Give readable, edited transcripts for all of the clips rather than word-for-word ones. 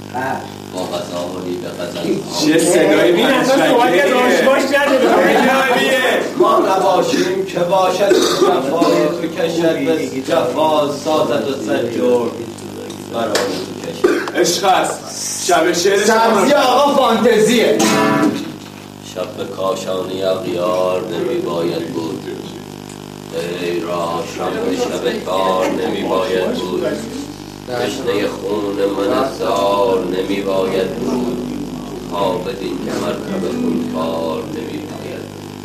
با غذایی به غزل چه صدایی این اصلا صحبتی از آشباش نداره. ما نباشیم که باشد جفای تو کشد به جفا سازد و سجور برای تو کشد. عشق هست شب شعر سبزی آقا فانتزیه. شب به کاشانی اغیار نمی باید بود ای را شب شب کار نمی باید بود تشنه خون من زار نمی باید بود تا بدین که مرکب خون کار نمی باید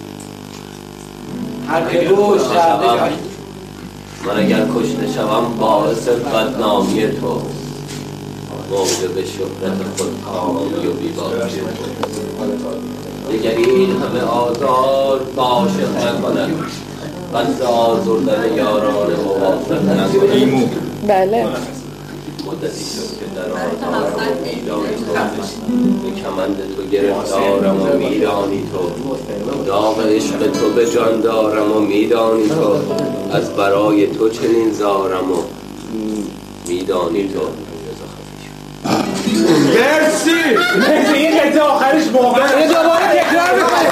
هر که گوش کرده من اگر کشته شوم باعث بدنامی تو موجب شهرت خود کامی و بیباکی تو دیگر این همه آزار عاشق نکند بس آزردن یاران موافق نکند. بله مدتی شد که در آزارم و میدانی تو به کمند تو گرفتارم و میدانی تو داغ عشق تو به جان دارم و میدانی تو از برای تو چنین زارم و میدانی تو. مرسی این قطعه آخرش واقعا دوباره تکرار میکنه.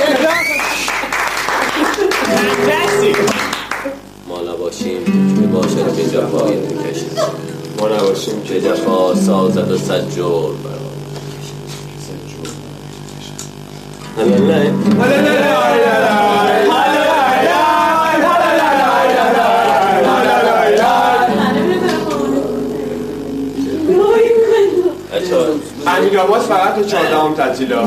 ما نباشیم که باشد به جفای تو کشد ما نباشیم که جفا سازد و سجور امین آواز فقط تو 14ام تعطیلا.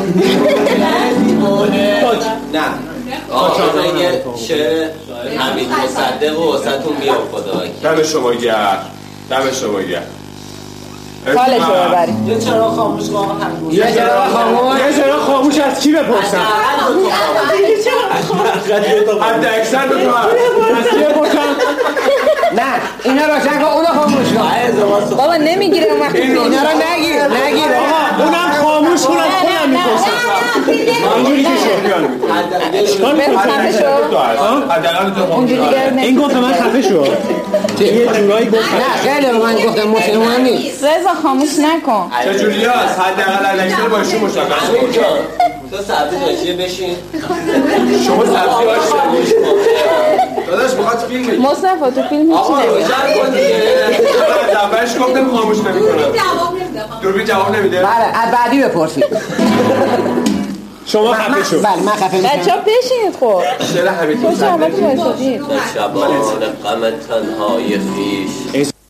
نه آقا یه شعر حمید مصدق و واسهتون بیام خدا وکیل. دم شما گرد دم شما گرد. حالشو ببریم. یه چراغ خاموش کن آقا همین. یه چرا خاموش از کی بپرسم؟ حد اکثر به تو هست از کی بپرسم؟ نه اینا روشن کن اونو خاموش کن. بابا نمیگیره اون وقتی اینا رو نگیر آقا اونم خاموش کنم خودم میپرسم. اینجوری که شد بهم خفه شو. حداقل تو خاموش اونجوری دیگه این گفت من خفه شو. یه جورایی گفت نه خیلی به من گفتم مسلمان نیست. رضا خاموش نکن. چجوری هست حداقل اکثر با ایشون مشخص امین کن. جان تو سبزی داشتی بشین شما سبزی هاشتی داداش میخواد فیلم بگی مصطفی تو فیلم هیچی آقا نمیگه. روشن کن دیگه از اولش گفتم خاموش نمی‌کنم. دوربین جواب نمیده. بله از بعدی بپرسید. شما خفه شو. بله من خفه میشم. بچه‌ها بشینید خب. شعر حمید تو چه اول وایسادید؟ در شبان غم تنهای خویش